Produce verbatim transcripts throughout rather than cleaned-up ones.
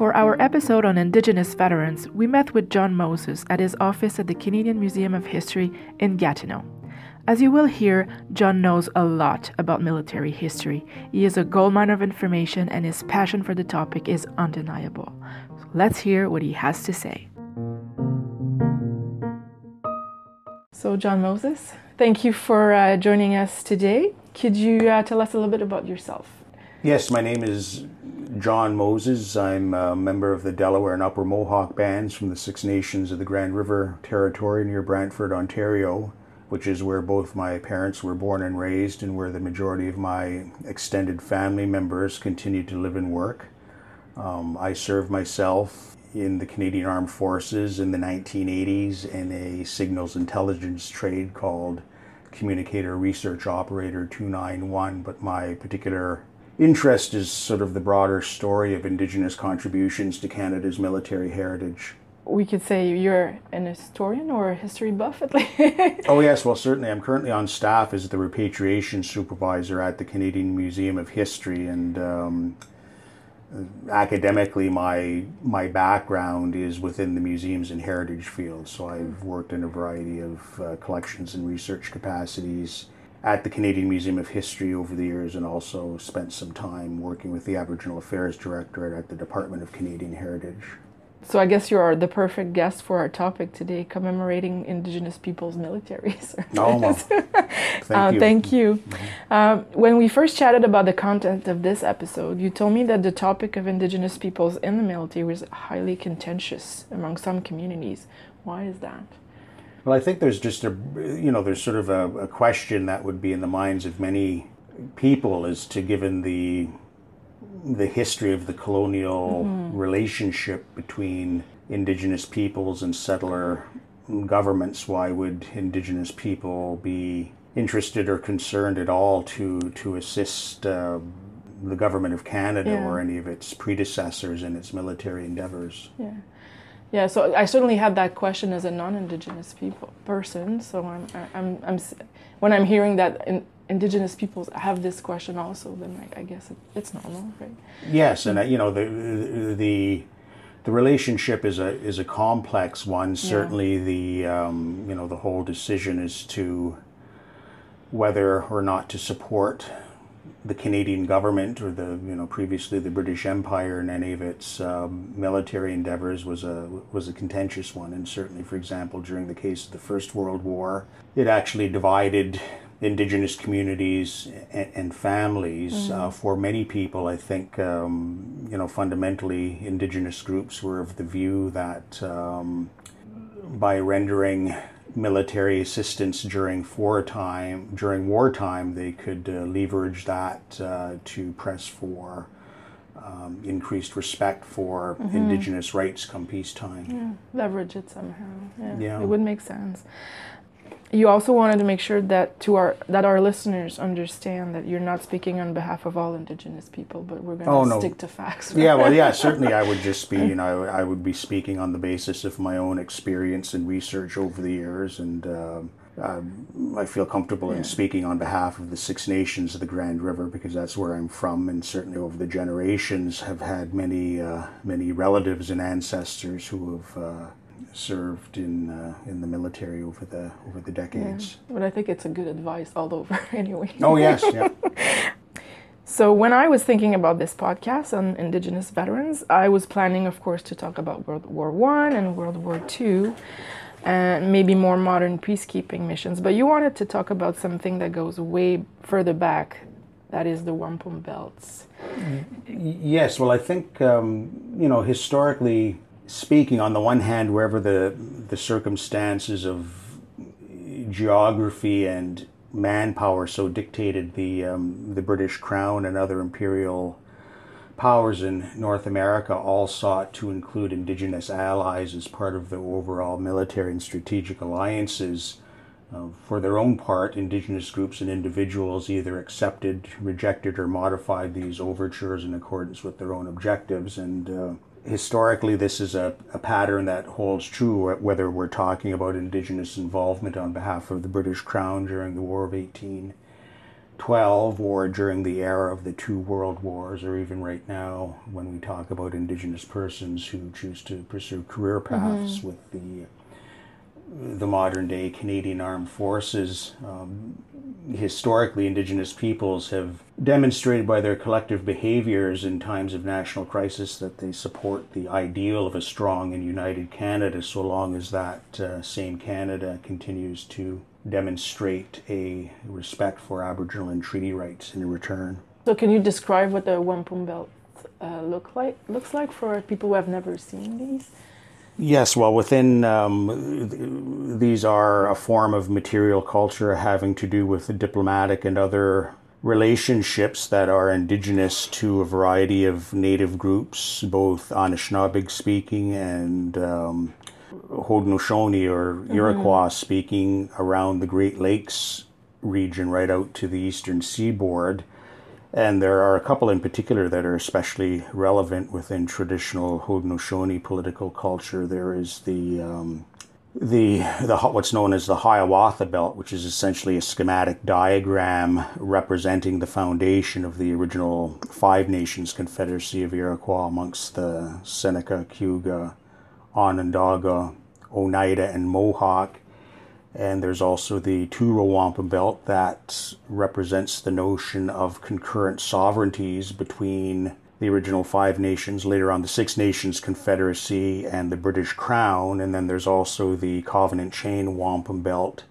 For our episode on Indigenous veterans, we met with John Moses at his office at the Canadian Museum of History in Gatineau. As you will hear, John knows a lot about military history. He is a goldmine of information and his passion for the topic is undeniable. So let's hear what he has to say. So John Moses, thank you for uh, joining us today. Could you uh, tell us a little bit about yourself? Yes, my name is John Moses. I'm a member of the Delaware and Upper Mohawk bands from the Six Nations of the Grand River Territory near Brantford, Ontario, which is where both my parents were born and raised and where the majority of my extended family members continue to live and work. Um, I served myself in the Canadian Armed Forces in the nineteen eighties in a signals intelligence trade called Communicator Research Operator two ninety-one, but my particular interest is sort of the broader story of Indigenous contributions to Canada's military heritage. We could say you're an historian or a history buff at least. Oh yes, well certainly. I'm currently on staff as the repatriation supervisor at the Canadian Museum of History, and um, academically my my background is within the museums and heritage field. So I've worked in a variety of uh, collections and research capacities at the Canadian Museum of History over the years, and also spent some time working with the Aboriginal Affairs Directorate at the Department of Canadian Heritage. So I guess you are the perfect guest for our topic today, commemorating Indigenous people's military service. Oh, well, thank uh, you. Thank you. Mm-hmm. Um, when we first chatted about the content of this episode, you told me that the topic of Indigenous peoples in the military was highly contentious among some communities. Why is that? Well, I think there's just a, you know, there's sort of a, a question that would be in the minds of many people as to, given the the history of the colonial mm-hmm. relationship between Indigenous peoples and settler governments, why would Indigenous people be interested or concerned at all to to assist uh, the government of Canada yeah. or any of its predecessors in its military endeavors? Yeah. Yeah, so I certainly had that question as a non-Indigenous people person. So I'm, I'm, I'm, when I'm hearing that in, Indigenous peoples have this question also, then I, I guess it, it's normal, right? Yes, and uh, you know the the the relationship is a is a complex one. Certainly, yeah. the um, you know the whole decision as to whether or not to support the Canadian government or the, you know, previously the British Empire in any of its um, military endeavors was a was a contentious one. And certainly, for example, during the case of the First World War, it actually divided Indigenous communities and, and families. Mm-hmm. Uh, for many people, I think, um, you know, fundamentally, Indigenous groups were of the view that um, by rendering military assistance during wartime, during wartime, they could uh, leverage that uh, to press for um, increased respect for mm-hmm. Indigenous rights come peacetime. Yeah, leverage it somehow. Yeah, yeah, it would make sense. You also wanted to make sure that to our that our listeners understand that you're not speaking on behalf of all Indigenous people, but we're going to oh, no. stick to facts. Right? Yeah, well, yeah, certainly I would just be, you know, I would be speaking on the basis of my own experience and research over the years, and uh, uh, I feel comfortable yeah. in speaking on behalf of the Six Nations of the Grand River because that's where I'm from, and certainly over the generations have had many, uh, many relatives and ancestors who have Uh, served in uh, in the military over the over the decades. Yeah, but I think it's a good advice all over anyway. Oh yes, yeah. So when I was thinking about this podcast on Indigenous veterans, I was planning, of course, to talk about World War One and World War Two, and maybe more modern peacekeeping missions. But you wanted to talk about something that goes way further back. That is the wampum belts. Yes, well, I think um, you know historically speaking, on the one hand, wherever the the circumstances of geography and manpower so dictated, the um, the British Crown and other imperial powers in North America all sought to include Indigenous allies as part of the overall military and strategic alliances. Uh, for their own part, Indigenous groups and individuals either accepted, rejected, or modified these overtures in accordance with their own objectives. And uh, historically, this is a, a pattern that holds true whether we're talking about Indigenous involvement on behalf of the British Crown during the War of eighteen twelve or during the era of the two world wars, or even right now when we talk about Indigenous persons who choose to pursue career paths mm-hmm. with the the modern day Canadian Armed Forces. Um, historically, Indigenous peoples have demonstrated by their collective behaviors in times of national crisis that they support the ideal of a strong and united Canada, so long as that uh, same Canada continues to demonstrate a respect for Aboriginal and treaty rights in return. So can you describe what the wampum belt uh, look like, looks like for people who have never seen these? Yes, well, within um, these are a form of material culture having to do with the diplomatic and other relationships that are indigenous to a variety of native groups, both Anishinaabe speaking and um, Haudenosaunee or Iroquois mm-hmm. speaking around the Great Lakes region right out to the eastern seaboard. And there are a couple in particular that are especially relevant within traditional Haudenosaunee political culture. There is the um, the the what's known as the Hiawatha Belt, which is essentially a schematic diagram representing the foundation of the original Five Nations Confederacy of Iroquois amongst the Seneca, Cayuga, Onondaga, Oneida, and Mohawk. And there's also the Truro Wampum Belt that represents the notion of concurrent sovereignties between the original Five Nations, later on the Six Nations Confederacy, and the British Crown. And then there's also the Covenant Chain Wampum Belt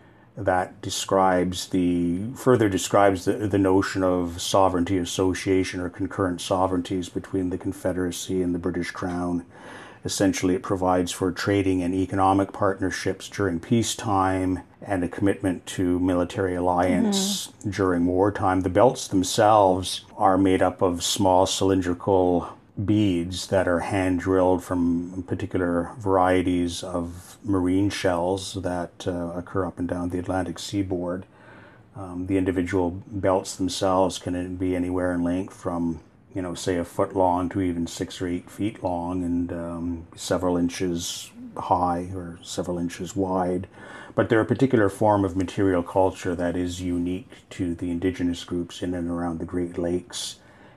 that describes the, further describes the, the notion of sovereignty association or concurrent sovereignties between the Confederacy and the British Crown. Essentially, it provides for trading and economic partnerships during peacetime and a commitment to military alliance mm-hmm. during wartime. The belts themselves are made up of small cylindrical beads that are hand drilled from particular varieties of marine shells that uh, occur up and down the Atlantic seaboard. Um, the individual belts themselves can be anywhere in length from you know, say a foot long to even six or eight feet long and um, several inches high or several inches wide. But they're a particular form of material culture that is unique to the Indigenous groups in and around the Great Lakes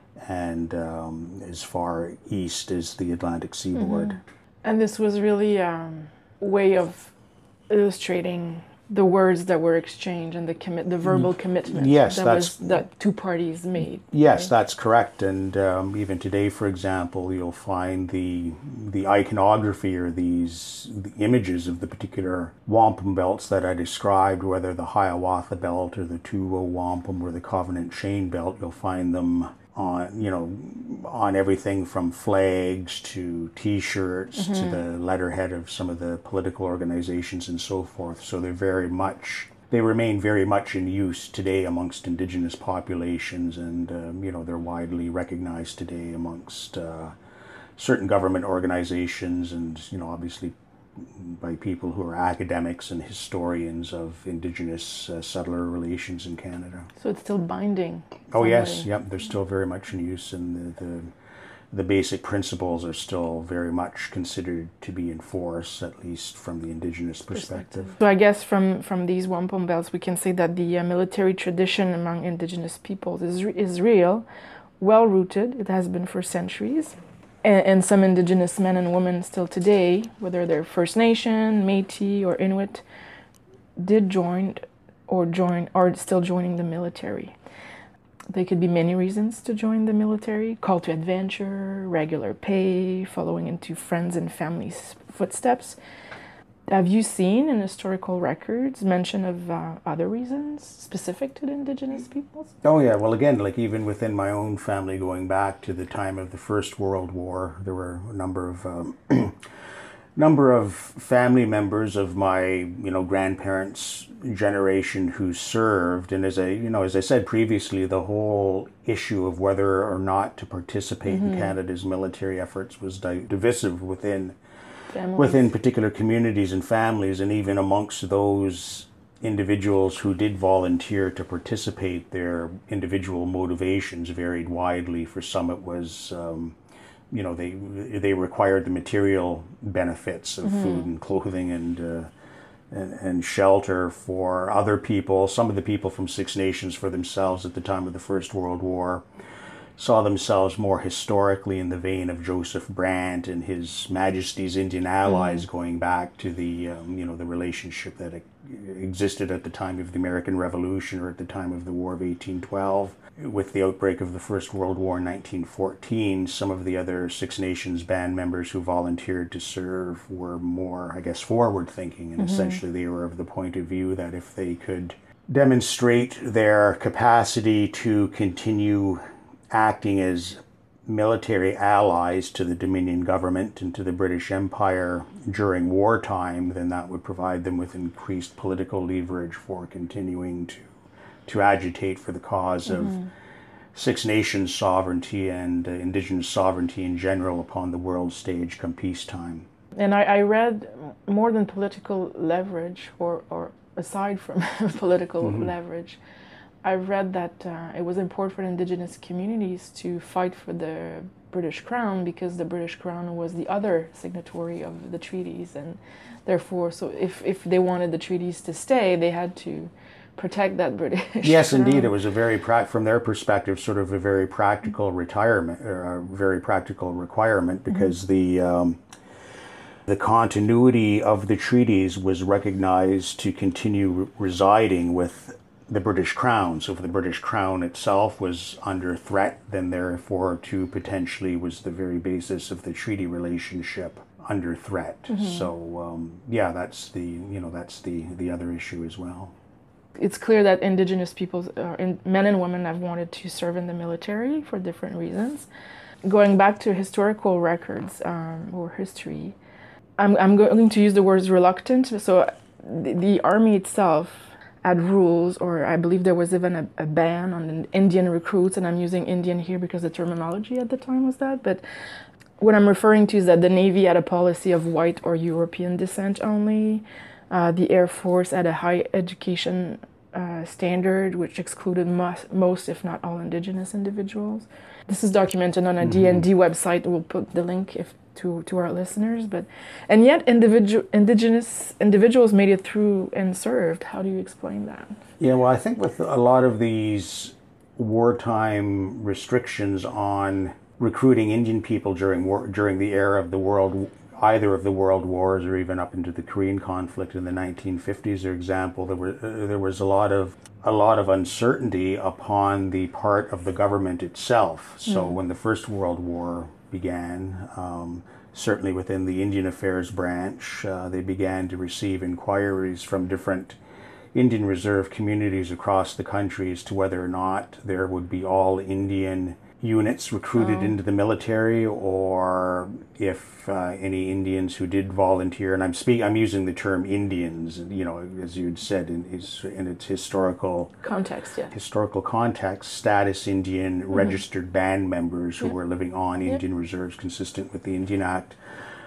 and um, as far east as the Atlantic seaboard. Mm-hmm. And this was really a way of illustrating the words that were exchanged and the commit, the verbal commitment yes, that that's, was that two parties made. Yes, right? That's correct. And um, even today, for example, you'll find the the iconography or these the images of the particular wampum belts that I described, whether the Hiawatha Belt or the Truro Wampum or the Covenant Chain Belt. You'll find them on, you know, on everything from flags to T-shirts mm-hmm. to the letterhead of some of the political organizations and so forth. So they're very much, they remain very much in use today amongst Indigenous populations, and um, you know, they're widely recognized today amongst uh, certain government organizations, and you know, obviously by people who are academics and historians of Indigenous uh, settler relations in Canada. So it's still binding. Oh yes, yep, they're still very much in use, and the, the the basic principles are still very much considered to be in force, at least from the Indigenous perspective. So I guess from, from these wampum belts, we can say that the uh, military tradition among Indigenous peoples is is real, well-rooted. It has been for centuries. And some Indigenous men and women still today, whether they're First Nation, Métis, or Inuit, did join or join are still joining the military. There could be many reasons to join the military: call to adventure, regular pay, following into friends and family's footsteps. Have you seen in historical records mention of uh, other reasons specific to the Indigenous peoples? Oh yeah, well again, like even within my own family, going back to the time of the First World War, there were a number of um, number of family members of my you know grandparents' generation who served, and as I you know as I said previously, the whole issue of whether or not to participate mm-hmm. in Canada's military efforts was di- divisive within. Families. Within particular communities and families, and even amongst those individuals who did volunteer to participate, their individual motivations varied widely. For some it was, um, you know, they they required the material benefits of mm-hmm. food and clothing and uh, and, and shelter for other people. Some of the people from Six Nations for themselves at the time of the First World War saw themselves more historically in the vein of Joseph Brant and His Majesty's Indian allies, mm-hmm. going back to the um, you know the relationship that existed at the time of the American Revolution or at the time of the War of eighteen twelve. With the outbreak of the First World War in nineteen fourteen, some of the other Six Nations band members who volunteered to serve were more, I guess, forward-thinking, and mm-hmm. essentially they were of the point of view that if they could demonstrate their capacity to continue acting as military allies to the Dominion government and to the British Empire during wartime, then that would provide them with increased political leverage for continuing to to agitate for the cause mm-hmm. of Six Nations sovereignty and uh, Indigenous sovereignty in general upon the world stage come peacetime. And I, I read more than political leverage, or, or aside from political mm-hmm. leverage, I read that uh, it was important for Indigenous communities to fight for the British Crown because the British Crown was the other signatory of the treaties, and therefore, so if, if they wanted the treaties to stay, they had to protect that British Yes, crown. Indeed. It was a very, pra- from their perspective, sort of a very practical retirement, or a very practical requirement, because mm-hmm. the um, the continuity of the treaties was recognized to continue re- residing with the British Crown. So if the British Crown itself was under threat, then therefore too potentially was the very basis of the treaty relationship under threat. Mm-hmm. So um, yeah, that's the you know that's the the other issue as well. It's clear that Indigenous peoples, uh, in, men and women, have wanted to serve in the military for different reasons. Going back to historical records um, or history, I'm, I'm going to use the words reluctant. So the, the army itself had rules, or I believe there was even a, a ban on Indian recruits, and I'm using Indian here because the terminology at the time was that. But what I'm referring to is that the Navy had a policy of white or European descent only. Uh, the Air Force had a high education uh, standard, which excluded most, most, if not all, Indigenous individuals. This is documented on a mm-hmm. D and D website. We'll put the link if to, to our listeners. But and yet, individual Indigenous individuals made it through and served. How do you explain that? Yeah, well, I think with a lot of these wartime restrictions on recruiting Indian people during war, during the era of the world. Either of the world wars or even up into the Korean conflict in the nineteen fifties, for example, there were uh, there was a lot of a lot of uncertainty upon the part of the government itself. So mm. when the First World War began, um, certainly within the Indian Affairs branch, uh, they began to receive inquiries from different Indian Reserve communities across the country as to whether or not there would be all Indian units recruited oh. into the military, or if uh, any Indians who did volunteer, and I'm speak, I'm using the term Indians, you know, as you'd said in its in its historical context, yeah, historical context, status Indian mm-hmm. registered band members who yeah. were living on yeah. Indian reserves consistent with the Indian Act.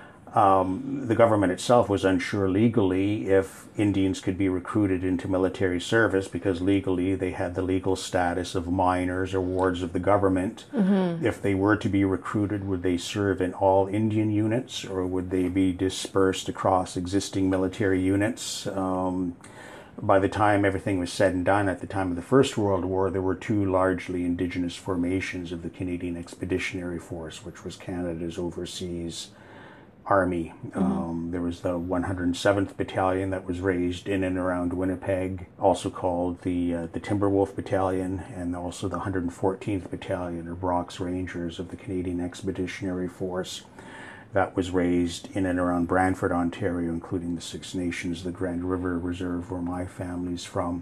Um, the government itself was unsure legally if Indians could be recruited into military service, because legally they had the legal status of minors or wards of the government. Mm-hmm. If they were to be recruited, would they serve in all Indian units, or would they be dispersed across existing military units? Um, by the time everything was said and done, at the time of the First World War, there were two largely Indigenous formations of the Canadian Expeditionary Force, which was Canada's overseas Army. Mm-hmm. Um, there was the one hundred seventh Battalion that was raised in and around Winnipeg, also called the uh, the Timberwolf Battalion, and also the one hundred fourteenth Battalion, or Brock's Rangers, of the Canadian Expeditionary Force, that was raised in and around Brantford, Ontario, including the Six Nations, the Grand River Reserve, where my family's from.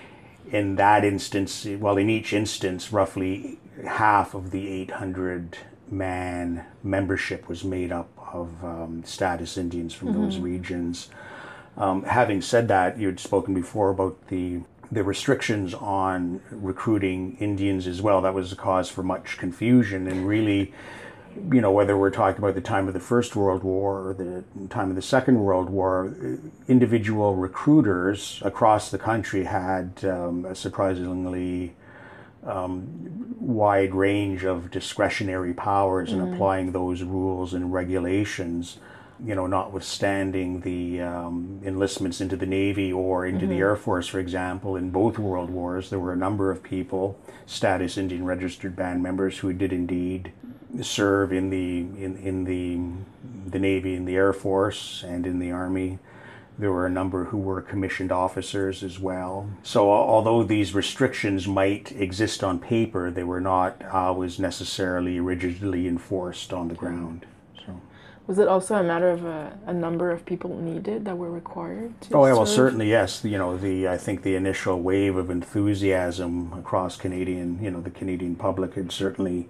In that instance, well, in each instance, roughly half of the eight hundred man membership was made up of um, status Indians from mm-hmm. those regions. Um, having said that, you had spoken before about the the restrictions on recruiting Indians as well. That was a cause for much confusion, and really, you know, whether we're talking about the time of the First World War or the time of the Second World War, individual recruiters across the country had um, a surprisingly Um, wide range of discretionary powers in mm. applying those rules and regulations You know, notwithstanding the um, enlistments into the Navy or into mm-hmm. the Air Force, for example, in both World Wars, there were a number of people, status Indian registered band members, who did indeed serve in the in, in the the Navy, in the Air Force, and in the Army. There were a number who were commissioned officers as well. So although these restrictions might exist on paper, they were not always necessarily rigidly enforced on the ground. So. Was it also a matter of a, a number of people needed that were required to Oh yeah, well serve? certainly yes. You know, the I think the initial wave of enthusiasm across Canadian, you know, the Canadian public had certainly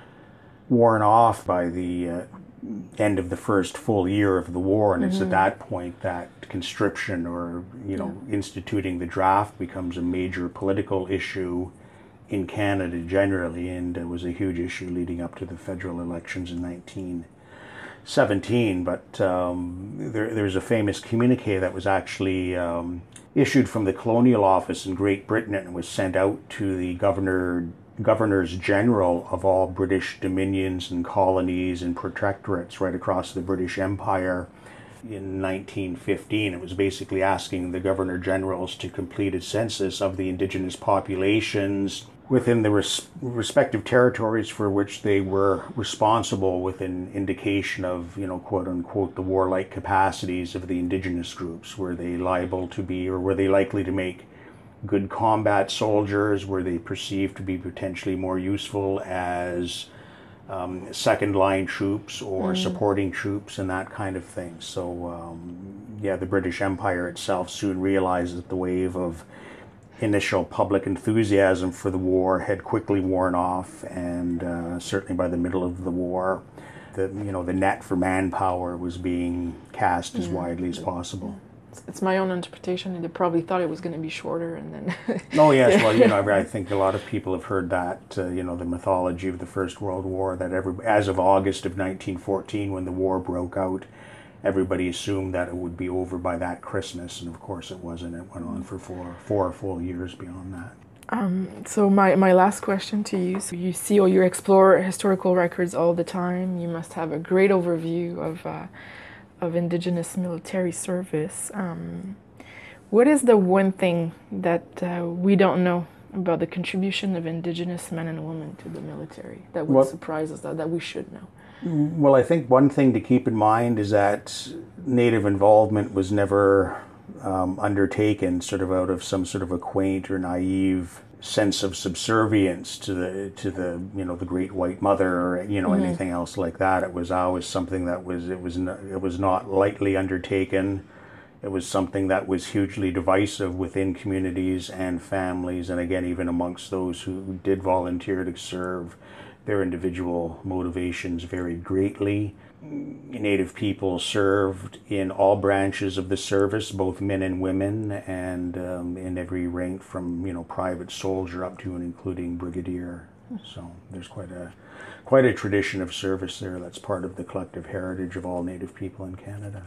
worn off by the uh, end of the first full year of the war, and mm-hmm. it's at that point that conscription, or you know, yeah. instituting the draft, becomes a major political issue in Canada generally, and it was a huge issue leading up to the federal elections in nineteen seventeen. But um, there, there's a famous communique that was actually um, issued from the Colonial Office in Great Britain, and was sent out to the governor governors general of all British dominions and colonies and protectorates right across the British Empire in nineteen fifteen. It was basically asking the governor generals to complete a census of the indigenous populations within the res- respective territories for which they were responsible, with an indication of, you know, quote unquote, the warlike capacities of the indigenous groups. Were they liable to be, or were they likely to make good combat soldiers? Were they perceived to be potentially more useful as um, second line troops or mm. supporting troops and that kind of thing? So um, yeah, the British Empire itself soon realized that the wave of initial public enthusiasm for the war had quickly worn off, and uh, certainly by the middle of the war, the you know the net for manpower was being cast as yeah. widely as possible. It's my own interpretation. They probably thought it was going to be shorter, and then. Oh yes, well you know I think a lot of people have heard that uh, you know the mythology of the First World War, that every as of August of nineteen fourteen, when the war broke out, everybody assumed that it would be over by that Christmas, and of course it wasn't. It went on for four four full years beyond that. Um, so my, my last question to you, so you see or you explore historical records all the time. You must have a great overview of uh, of Indigenous military service. Um, what is the one thing that uh, we don't know about the contribution of Indigenous men and women to the military that would well, surprise us, that, that we should know? Well, I think one thing to keep in mind is that Native involvement was never um, undertaken sort of out of some sort of a quaint or naive sense of subservience to the to the you know the Great White Mother, or you know mm-hmm. anything else like that. It was always something that was it was not, it was not lightly undertaken. It was something that was hugely divisive within communities and families, and again even amongst those who did volunteer to serve. Their individual motivations varied greatly. Native people served in all branches of the service, both men and women, and um, in every rank from you know private soldier up to and including brigadier. So there's quite a quite a tradition of service there that's part of the collective heritage of all Native people in Canada.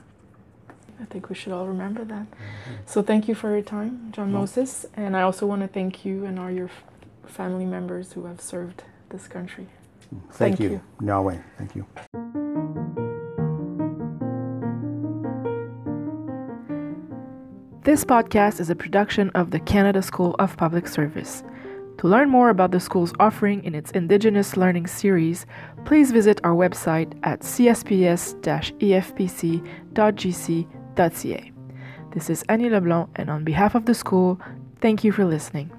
I think we should all remember that. Mm-hmm. So thank you for your time, John mm-hmm. Moses, and I also want to thank you and all your f- family members who have served this country. Thank, Thank you. you. Yahweh. Thank you. This podcast is a production of the Canada School of Public Service. To learn more about the school's offering in its Indigenous Learning Series, please visit our website at c s p s dash e f p c dot g c dot c a. This is Annie Leblanc, and on behalf of the school, thank you for listening.